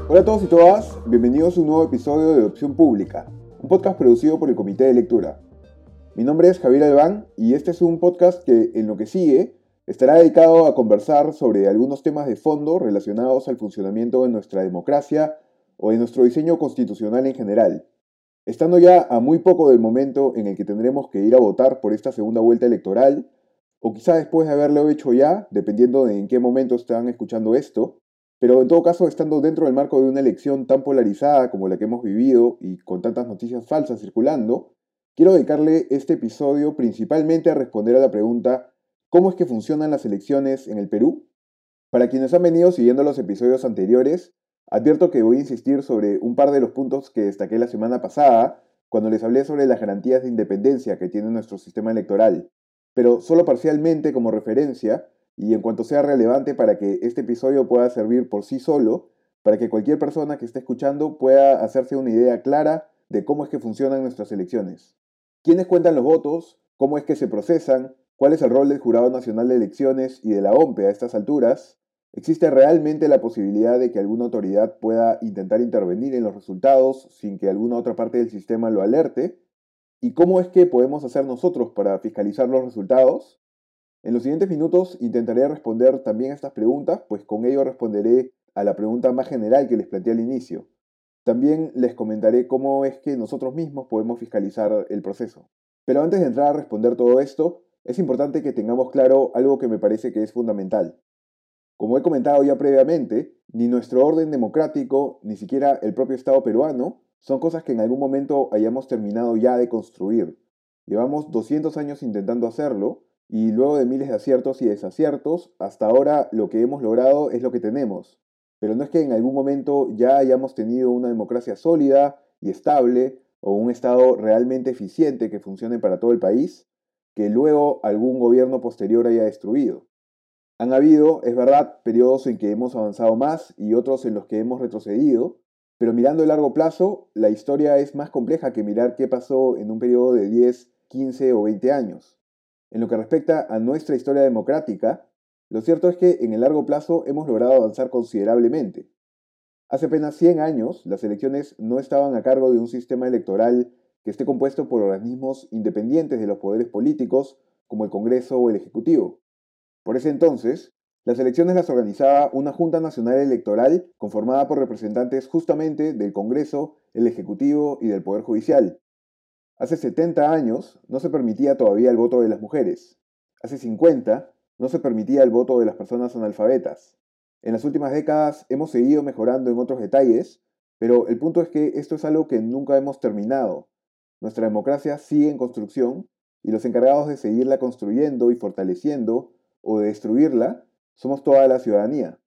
Hola a todos y todas, bienvenidos a un nuevo episodio de Opción Pública, un podcast producido por el Comité de Lectura. Mi nombre es Javier Albán y este es un podcast que, en lo que sigue, estará dedicado a conversar sobre algunos temas de fondo relacionados al funcionamiento de nuestra democracia o de nuestro diseño constitucional en general. Estando ya a muy poco del momento en el que tendremos que ir a votar por esta segunda vuelta electoral, o quizá después de haberlo hecho ya, dependiendo de en qué momento están escuchando esto, pero en todo caso, estando dentro del marco de una elección tan polarizada como la que hemos vivido y con tantas noticias falsas circulando, quiero dedicarle este episodio principalmente a responder a la pregunta: ¿cómo es que funcionan las elecciones en el Perú? Para quienes han venido siguiendo los episodios anteriores, advierto que voy a insistir sobre un par de los puntos que destaqué la semana pasada cuando les hablé sobre las garantías de independencia que tiene nuestro sistema electoral, pero solo parcialmente como referencia y en cuanto sea relevante para que este episodio pueda servir por sí solo, para que cualquier persona que esté escuchando pueda hacerse una idea clara de cómo es que funcionan nuestras elecciones. ¿Quiénes cuentan los votos? ¿Cómo es que se procesan? ¿Cuál es el rol del Jurado Nacional de Elecciones y de la OMPE a estas alturas? ¿Existe realmente la posibilidad de que alguna autoridad pueda intentar intervenir en los resultados sin que alguna otra parte del sistema lo alerte? ¿Y cómo es que podemos hacer nosotros para fiscalizar los resultados? En los siguientes minutos intentaré responder también a estas preguntas, pues con ello responderé a la pregunta más general que les planteé al inicio. También les comentaré cómo es que nosotros mismos podemos fiscalizar el proceso. Pero antes de entrar a responder todo esto, es importante que tengamos claro algo que me parece que es fundamental. Como he comentado ya previamente, ni nuestro orden democrático, ni siquiera el propio Estado peruano, son cosas que en algún momento hayamos terminado ya de construir. Llevamos 200 años intentando hacerlo, y luego de miles de aciertos y desaciertos, hasta ahora lo que hemos logrado es lo que tenemos. Pero no es que en algún momento ya hayamos tenido una democracia sólida y estable, o un Estado realmente eficiente que funcione para todo el país, que luego algún gobierno posterior haya destruido. Han habido, es verdad, periodos en que hemos avanzado más y otros en los que hemos retrocedido, pero mirando el largo plazo, la historia es más compleja que mirar qué pasó en un periodo de 10, 15 o 20 años. En lo que respecta a nuestra historia democrática, lo cierto es que en el largo plazo hemos logrado avanzar considerablemente. Hace apenas 100 años, las elecciones no estaban a cargo de un sistema electoral que esté compuesto por organismos independientes de los poderes políticos, como el Congreso o el Ejecutivo. Por ese entonces, las elecciones las organizaba una Junta Nacional Electoral conformada por representantes justamente del Congreso, el Ejecutivo y del Poder Judicial. Hace 70 años no se permitía todavía el voto de las mujeres. Hace 50 no se permitía el voto de las personas analfabetas. En las últimas décadas hemos seguido mejorando en otros detalles, pero el punto es que esto es algo que nunca hemos terminado. Nuestra democracia sigue en construcción y los encargados de seguirla construyendo y fortaleciendo o de destruirla somos toda la ciudadanía.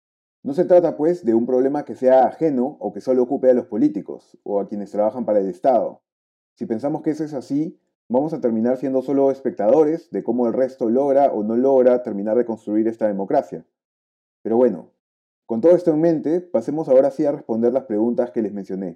No se trata, pues, de un problema que sea ajeno o que solo ocupe a los políticos o a quienes trabajan para el Estado. Si pensamos que eso es así, vamos a terminar siendo solo espectadores de cómo el resto logra o no logra terminar de construir esta democracia. Pero bueno, con todo esto en mente, pasemos ahora sí a responder las preguntas que les mencioné.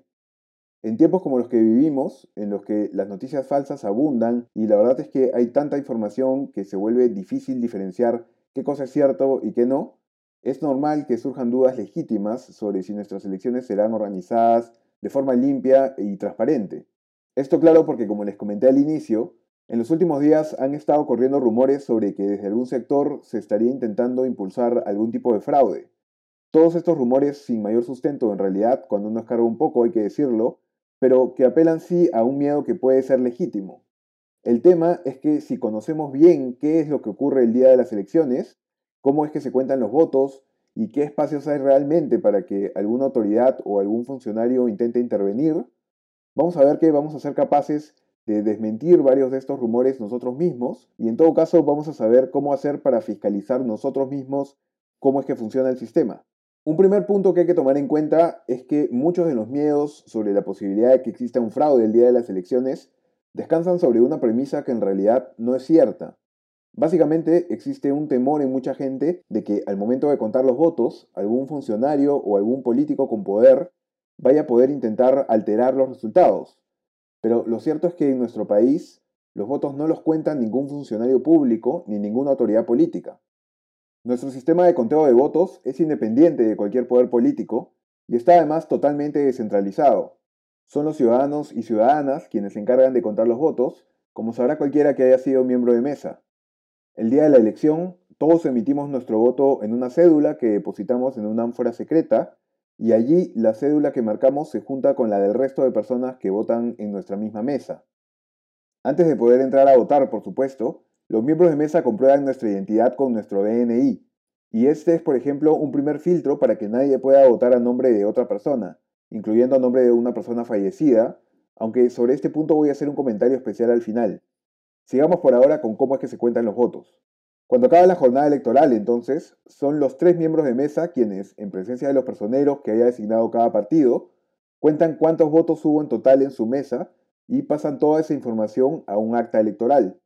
En tiempos como los que vivimos, en los que las noticias falsas abundan y la verdad es que hay tanta información que se vuelve difícil diferenciar qué cosa es cierto y qué no, es normal que surjan dudas legítimas sobre si nuestras elecciones serán organizadas de forma limpia y transparente. Esto claro porque, como les comenté al inicio, en los últimos días han estado corriendo rumores sobre que desde algún sector se estaría intentando impulsar algún tipo de fraude. Todos estos rumores sin mayor sustento en realidad, cuando uno escarba un poco hay que decirlo, pero que apelan sí a un miedo que puede ser legítimo. El tema es que si conocemos bien qué es lo que ocurre el día de las elecciones, cómo es que se cuentan los votos y qué espacios hay realmente para que alguna autoridad o algún funcionario intente intervenir, vamos a ver que vamos a ser capaces de desmentir varios de estos rumores nosotros mismos y en todo caso vamos a saber cómo hacer para fiscalizar nosotros mismos cómo es que funciona el sistema. Un primer punto que hay que tomar en cuenta es que muchos de los miedos sobre la posibilidad de que exista un fraude el día de las elecciones descansan sobre una premisa que en realidad no es cierta. Básicamente existe un temor en mucha gente de que al momento de contar los votos, algún funcionario o algún político con poder vaya a poder intentar alterar los resultados. Pero lo cierto es que en nuestro país los votos no los cuenta ningún funcionario público ni ninguna autoridad política. Nuestro sistema de conteo de votos es independiente de cualquier poder político y está además totalmente descentralizado. Son los ciudadanos y ciudadanas quienes se encargan de contar los votos, como sabrá cualquiera que haya sido miembro de mesa. El día de la elección, todos emitimos nuestro voto en una cédula que depositamos en una ánfora secreta y allí la cédula que marcamos se junta con la del resto de personas que votan en nuestra misma mesa. Antes de poder entrar a votar, por supuesto, los miembros de mesa comprueban nuestra identidad con nuestro DNI. Y este es, por ejemplo, un primer filtro para que nadie pueda votar a nombre de otra persona, incluyendo a nombre de una persona fallecida, aunque sobre este punto voy a hacer un comentario especial al final. Sigamos por ahora con cómo es que se cuentan los votos. Cuando acaba la jornada electoral, entonces, son los 3 miembros de mesa quienes, en presencia de los personeros que haya designado cada partido, cuentan cuántos votos hubo en total en su mesa y pasan toda esa información a un acta electoral.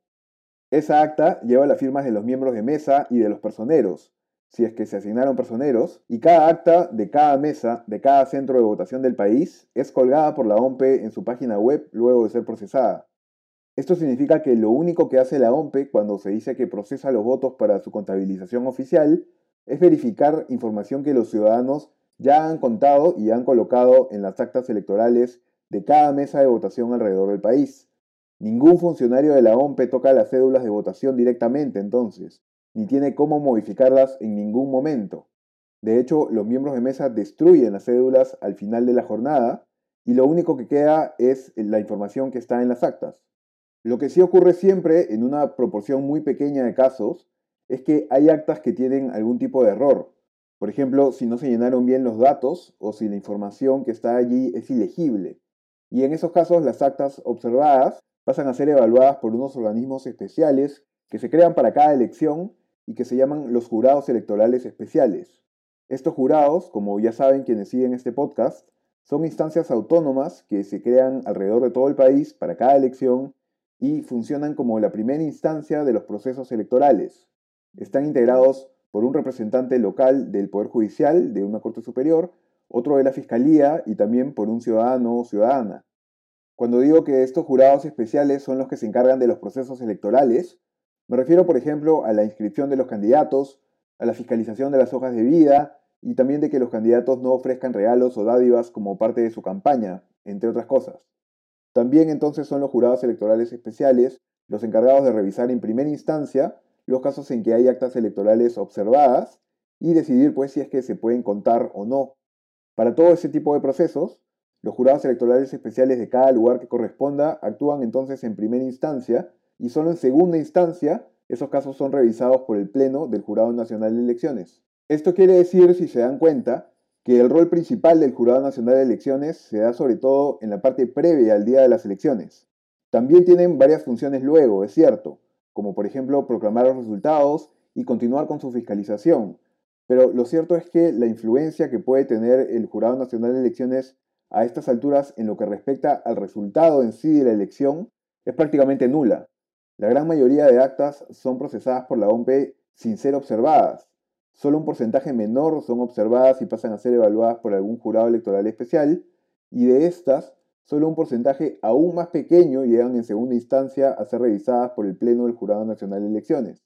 Esa acta lleva las firmas de los miembros de mesa y de los personeros, si es que se asignaron personeros, y cada acta de cada mesa, de cada centro de votación del país, es colgada por la OMPE en su página web luego de ser procesada. Esto significa que lo único que hace la OMPE cuando se dice que procesa los votos para su contabilización oficial es verificar información que los ciudadanos ya han contado y han colocado en las actas electorales de cada mesa de votación alrededor del país. Ningún funcionario de la OMPE toca las cédulas de votación directamente entonces, ni tiene cómo modificarlas en ningún momento. De hecho, los miembros de mesa destruyen las cédulas al final de la jornada y lo único que queda es la información que está en las actas. Lo que sí ocurre siempre, en una proporción muy pequeña de casos, es que hay actas que tienen algún tipo de error. Por ejemplo, si no se llenaron bien los datos o si la información que está allí es ilegible. Y en esos casos las actas observadas pasan a ser evaluadas por unos organismos especiales que se crean para cada elección y que se llaman los jurados electorales especiales. Estos jurados, como ya saben quienes siguen este podcast, son instancias autónomas que se crean alrededor de todo el país para cada elección y funcionan como la primera instancia de los procesos electorales. Están integrados por un representante local del Poder Judicial de una Corte Superior, otro de la Fiscalía y también por un ciudadano o ciudadana. Cuando digo que estos jurados especiales son los que se encargan de los procesos electorales, me refiero, por ejemplo, a la inscripción de los candidatos, a la fiscalización de las hojas de vida y también de que los candidatos no ofrezcan regalos o dádivas como parte de su campaña, entre otras cosas. También entonces son los jurados electorales especiales los encargados de revisar en primera instancia los casos en que hay actas electorales observadas y decidir pues si es que se pueden contar o no. Para todo ese tipo de procesos, los jurados electorales especiales de cada lugar que corresponda actúan entonces en primera instancia y solo en segunda instancia esos casos son revisados por el Pleno del Jurado Nacional de Elecciones. Esto quiere decir, si se dan cuenta, que el rol principal del Jurado Nacional de Elecciones se da sobre todo en la parte previa al día de las elecciones. También tienen varias funciones luego, es cierto, como por ejemplo proclamar los resultados y continuar con su fiscalización. Pero lo cierto es que la influencia que puede tener el Jurado Nacional de Elecciones a estas alturas en lo que respecta al resultado en sí de la elección es prácticamente nula. La gran mayoría de actas son procesadas por la OMPE sin ser observadas. Solo un porcentaje menor son observadas y pasan a ser evaluadas por algún jurado electoral especial, y de estas, solo un porcentaje aún más pequeño llegan en segunda instancia a ser revisadas por el Pleno del Jurado Nacional de Elecciones.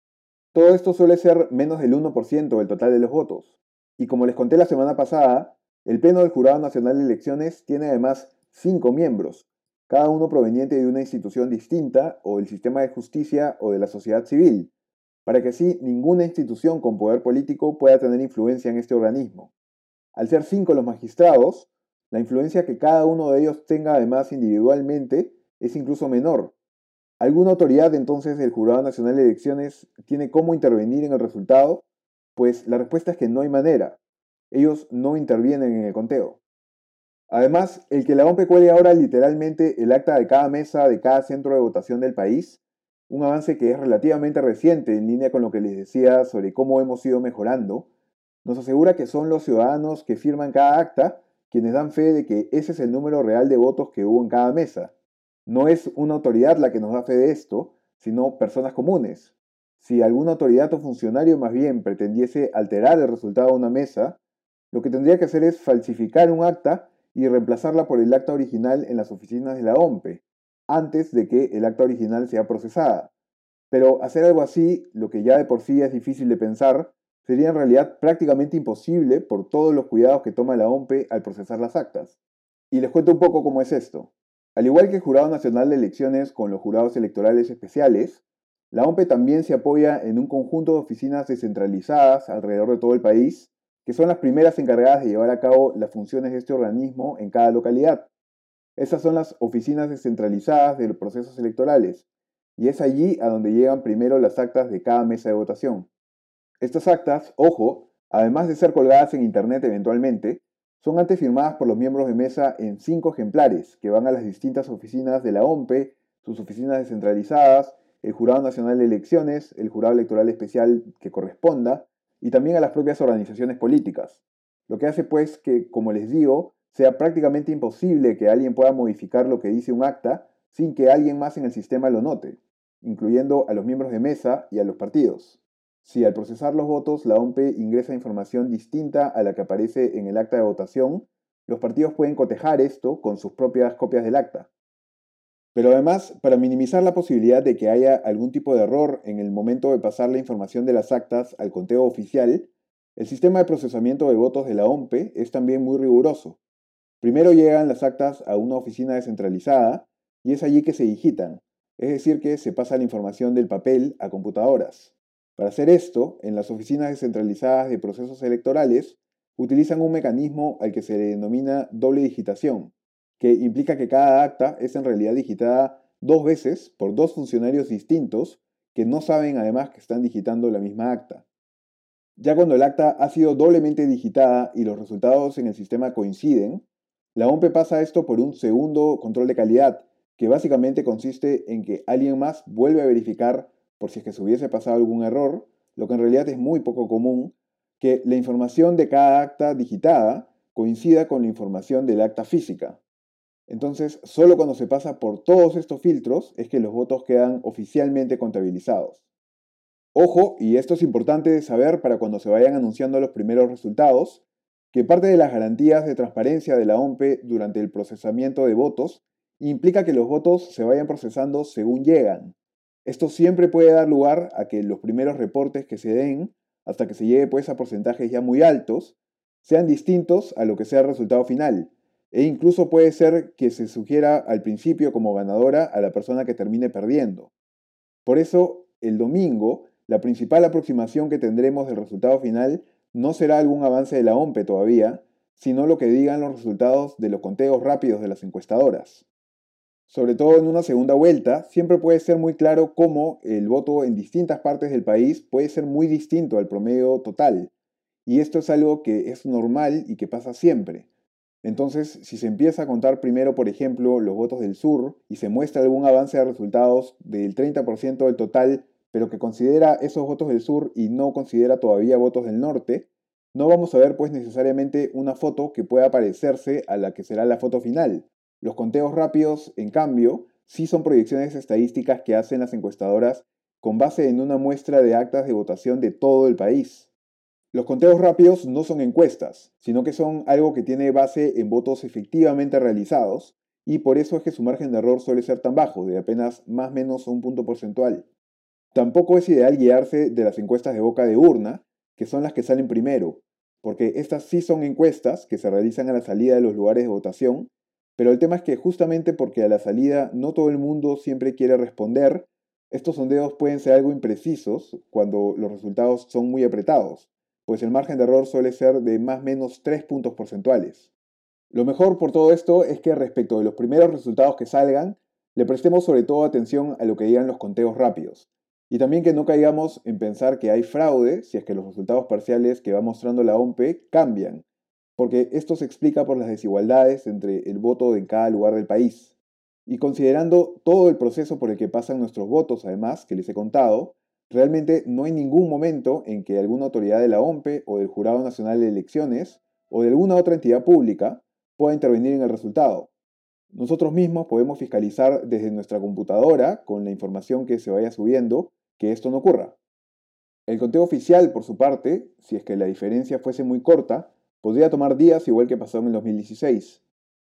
Todo esto suele ser menos del 1% del total de los votos. Y como les conté la semana pasada, el Pleno del Jurado Nacional de Elecciones tiene además 5 miembros, cada uno proveniente de una institución distinta o del sistema de justicia o de la sociedad civil, para que así ninguna institución con poder político pueda tener influencia en este organismo. Al ser 5 los magistrados, la influencia que cada uno de ellos tenga además individualmente es incluso menor. ¿Alguna autoridad entonces del Jurado Nacional de Elecciones tiene cómo intervenir en el resultado? Pues la respuesta es que no hay manera. Ellos no intervienen en el conteo. Además, el que la OMPE cuelgue ahora literalmente el acta de cada mesa de cada centro de votación del país, un avance que es relativamente reciente en línea con lo que les decía sobre cómo hemos ido mejorando, nos asegura que son los ciudadanos que firman cada acta quienes dan fe de que ese es el número real de votos que hubo en cada mesa. No es una autoridad la que nos da fe de esto, sino personas comunes. Si alguna autoridad o funcionario más bien pretendiese alterar el resultado de una mesa, lo que tendría que hacer es falsificar un acta y reemplazarla por el acta original en las oficinas de la OMPE, antes de que el acta original sea procesada. Pero hacer algo así, lo que ya de por sí es difícil de pensar, sería en realidad prácticamente imposible por todos los cuidados que toma la OMPE al procesar las actas. Y les cuento un poco cómo es esto. Al igual que el Jurado Nacional de Elecciones con los jurados electorales especiales, la OMPE también se apoya en un conjunto de oficinas descentralizadas alrededor de todo el país, que son las primeras encargadas de llevar a cabo las funciones de este organismo en cada localidad. Esas son las oficinas descentralizadas de los procesos electorales, y es allí a donde llegan primero las actas de cada mesa de votación. Estas actas, ojo, además de ser colgadas en Internet eventualmente, son antes firmadas por los miembros de mesa en 5 ejemplares que van a las distintas oficinas de la OMPE, sus oficinas descentralizadas, el Jurado Nacional de Elecciones, el Jurado Electoral Especial que corresponda, y también a las propias organizaciones políticas. Lo que hace pues que, como les digo, sea prácticamente imposible que alguien pueda modificar lo que dice un acta sin que alguien más en el sistema lo note, incluyendo a los miembros de mesa y a los partidos. Si al procesar los votos la OMPE ingresa información distinta a la que aparece en el acta de votación, los partidos pueden cotejar esto con sus propias copias del acta. Pero además, para minimizar la posibilidad de que haya algún tipo de error en el momento de pasar la información de las actas al conteo oficial, el sistema de procesamiento de votos de la OMPE es también muy riguroso. Primero llegan las actas a una oficina descentralizada y es allí que se digitan, es decir, que se pasa la información del papel a computadoras. Para hacer esto, en las oficinas descentralizadas de procesos electorales, utilizan un mecanismo al que se le denomina doble digitación, que implica que cada acta es en realidad digitada 2 veces por 2 funcionarios distintos que no saben además que están digitando la misma acta. Ya cuando el acta ha sido doblemente digitada y los resultados en el sistema coinciden, la OMPE pasa esto por un segundo control de calidad, que básicamente consiste en que alguien más vuelve a verificar, por si es que se hubiese pasado algún error, lo que en realidad es muy poco común, que la información de cada acta digitada coincida con la información del acta física. Entonces, solo cuando se pasa por todos estos filtros es que los votos quedan oficialmente contabilizados. Ojo, y esto es importante de saber para cuando se vayan anunciando los primeros resultados, que parte de las garantías de transparencia de la OMPE durante el procesamiento de votos implica que los votos se vayan procesando según llegan. Esto siempre puede dar lugar a que los primeros reportes que se den, hasta que se llegue pues a porcentajes ya muy altos, sean distintos a lo que sea el resultado final. E incluso puede ser que se sugiera al principio como ganadora a la persona que termine perdiendo. Por eso, el domingo, la principal aproximación que tendremos del resultado final no será algún avance de la OMPE todavía, sino lo que digan los resultados de los conteos rápidos de las encuestadoras. Sobre todo en una segunda vuelta, siempre puede ser muy claro cómo el voto en distintas partes del país puede ser muy distinto al promedio total. Y esto es algo que es normal y que pasa siempre. Entonces, si se empieza a contar primero, por ejemplo, los votos del sur y se muestra algún avance de resultados del 30% del total, pero que considera esos votos del sur y no considera todavía votos del norte, no vamos a ver pues necesariamente una foto que pueda parecerse a la que será la foto final. Los conteos rápidos, en cambio, sí son proyecciones estadísticas que hacen las encuestadoras con base en una muestra de actas de votación de todo el país. Los conteos rápidos no son encuestas, sino que son algo que tiene base en votos efectivamente realizados, y por eso es que su margen de error suele ser tan bajo, de apenas más o menos un punto porcentual. Tampoco es ideal guiarse de las encuestas de boca de urna, que son las que salen primero, porque estas sí son encuestas que se realizan a la salida de los lugares de votación, pero el tema es que justamente porque a la salida no todo el mundo siempre quiere responder, estos sondeos pueden ser algo imprecisos cuando los resultados son muy apretados, pues el margen de error suele ser de más o menos 3 puntos porcentuales. Lo mejor por todo esto es que respecto de los primeros resultados que salgan, le prestemos sobre todo atención a lo que digan los conteos rápidos. Y también que no caigamos en pensar que hay fraude si es que los resultados parciales que va mostrando la OMPE cambian, porque esto se explica por las desigualdades entre el voto en cada lugar del país. Y considerando todo el proceso por el que pasan nuestros votos, además, que les he contado, realmente no hay ningún momento en que alguna autoridad de la OMPE o del Jurado Nacional de Elecciones o de alguna otra entidad pública pueda intervenir en el resultado. Nosotros mismos podemos fiscalizar desde nuestra computadora, con la información que se vaya subiendo, que esto no ocurra. El conteo oficial, por su parte, si es que la diferencia fuese muy corta, podría tomar días igual que pasó en el 2016.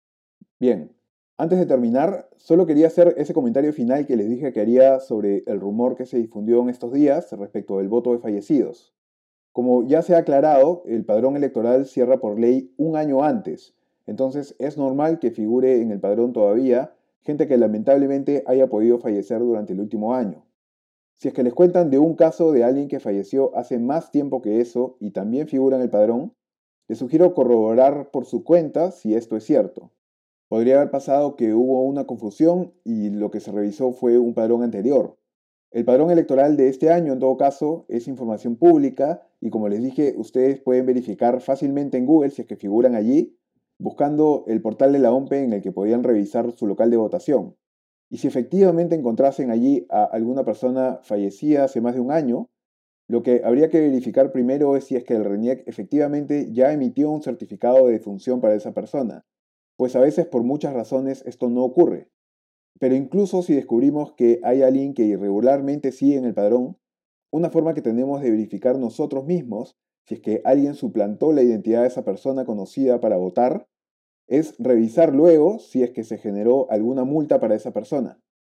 Bien, antes de terminar, solo quería hacer ese comentario final que les dije que haría sobre el rumor que se difundió en estos días respecto del voto de fallecidos. Como ya se ha aclarado, el padrón electoral cierra por ley un año antes, entonces es normal que figure en el padrón todavía gente que lamentablemente haya podido fallecer durante el último año. Si es que les cuentan de un caso de alguien que falleció hace más tiempo que eso y también figura en el padrón, les sugiero corroborar por su cuenta si esto es cierto. Podría haber pasado que hubo una confusión y lo que se revisó fue un padrón anterior. El padrón electoral de este año, en todo caso, es información pública y como les dije, ustedes pueden verificar fácilmente en Google si es que figuran allí, buscando el portal de la OMPE en el que podían revisar su local de votación. Y si efectivamente encontrasen allí a alguna persona fallecida hace más de un año, lo que habría que verificar primero es si es que el RENIEC efectivamente ya emitió un certificado de defunción para esa persona, pues a veces por muchas razones esto no ocurre. Pero incluso si descubrimos que hay alguien que irregularmente sigue en el padrón, una forma que tenemos de verificar nosotros mismos si es que alguien suplantó la identidad de esa persona conocida para votar es revisar luego si es que se generó alguna multa para esa persona.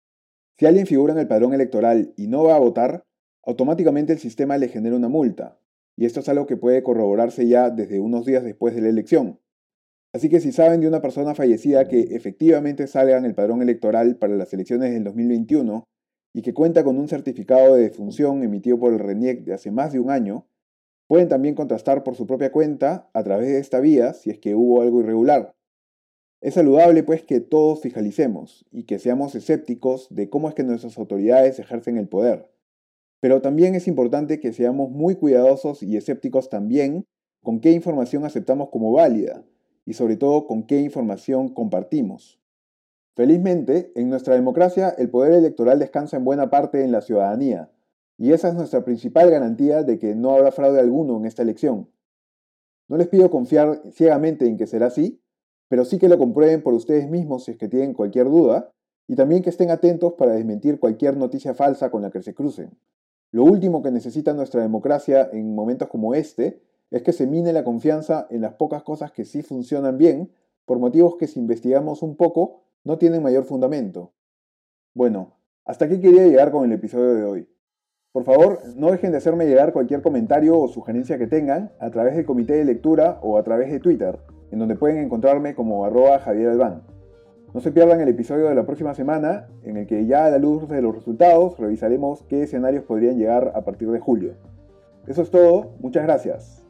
Si alguien figura en el padrón electoral y no va a votar, automáticamente el sistema le genera una multa, y esto es algo que puede corroborarse ya desde unos días después de la elección. Así que si saben de una persona fallecida que efectivamente salga en el padrón electoral para las elecciones del 2021 y que cuenta con un certificado de defunción emitido por el RENIEC de hace más de un año, pueden también contrastar por su propia cuenta a través de esta vía si es que hubo algo irregular. Es saludable pues que todos fijalicemos y que seamos escépticos de cómo es que nuestras autoridades ejercen el poder. Pero también es importante que seamos muy cuidadosos y escépticos también con qué información aceptamos como válida y sobre todo con qué información compartimos. Felizmente, en nuestra democracia el poder electoral descansa en buena parte en la ciudadanía, y esa es nuestra principal garantía de que no habrá fraude alguno en esta elección. No les pido confiar ciegamente en que será así, pero sí que lo comprueben por ustedes mismos si es que tienen cualquier duda, y también que estén atentos para desmentir cualquier noticia falsa con la que se crucen. Lo último que necesita nuestra democracia en momentos como este es que se mine la confianza en las pocas cosas que sí funcionan bien, por motivos que si investigamos un poco no tienen mayor fundamento. Bueno, hasta aquí quería llegar con el episodio de hoy. Por favor, no dejen de hacerme llegar cualquier comentario o sugerencia que tengan a través del comité de lectura o a través de Twitter, en donde pueden encontrarme como @JavierAlbán. No se pierdan el episodio de la próxima semana, en el que ya a la luz de los resultados revisaremos qué escenarios podrían llegar a partir de julio. Eso es todo, muchas gracias.